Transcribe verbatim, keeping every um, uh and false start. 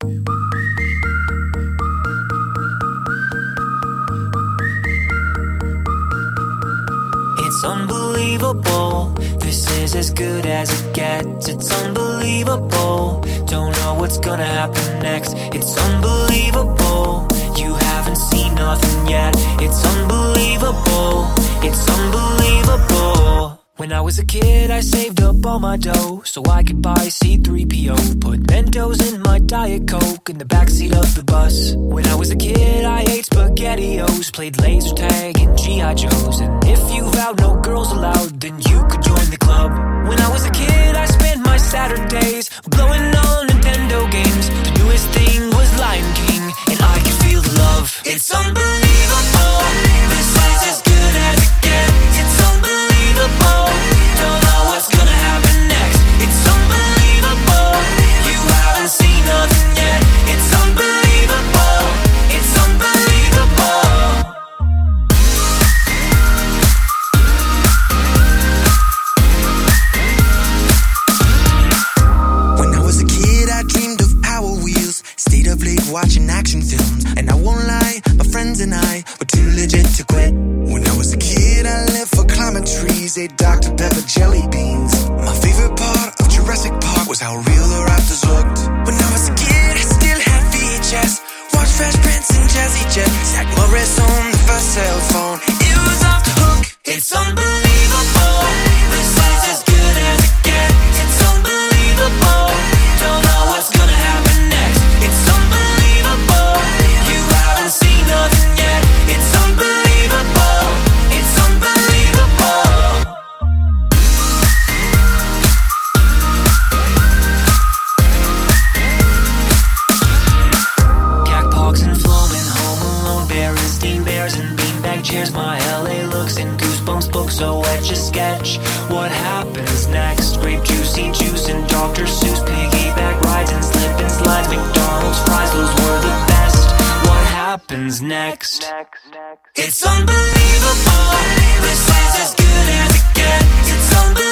It's unbelievable, this is as good as it gets. It's unbelievable, don't know what's gonna happen next. It's unbelievable, you haven't seen nothing yet. It's unbelievable, it's unbelievable. When I was a kid, I saved up all my dough so I could buy C three P O. Put Mentos in my Diet Coke in the backseat of the bus. When I was a kid, I ate SpaghettiOs, played laser tag and G I Joes. And if you vowed no girls allowed, then you could join the club. When I was a kid, I spent my Saturdays blowing on Nintendo games. The newest thing was Lion King, and I could feel the love. It's unbelievable, this is as good as it gets. It's unbelievable, don't know what's gonna happen next. It's unbelievable, you haven't seen nothing yet. It's unbelievable, it's unbelievable. When I was a kid, I dreamed of Power Wheels. Stayed up late watching action films. And I won't lie, my friends and I were too legit to quit. When I was a kid, I lived for climbing trees, ate Doctor Pepper jelly beans. My favorite part of Jurassic Park was how real the raptors looked. When I was a kid, I still had V H S. Watched Fresh Prince and Jazzy Jet. Zach Morris on the first cell phone. It was off the hook. It's unbelievable, this is as good as it gets. It's unbelievable, don't know what's gonna happen next. It's unbelievable, you haven't seen nothing yet. It's unbelievable, it's unbelievable. Cacpox and Floman, Home Alone, Berenstein Bears and beanbag chairs. My L A looks and Goosebumps books, so etch a sketch. What happens next? Grape juicy juice and Doctor Seuss, piggyback rides and slip and slides. McDonald's fries, those were the best. What happens next? It's unbelievable, this is as good as it gets. It's unbelievable.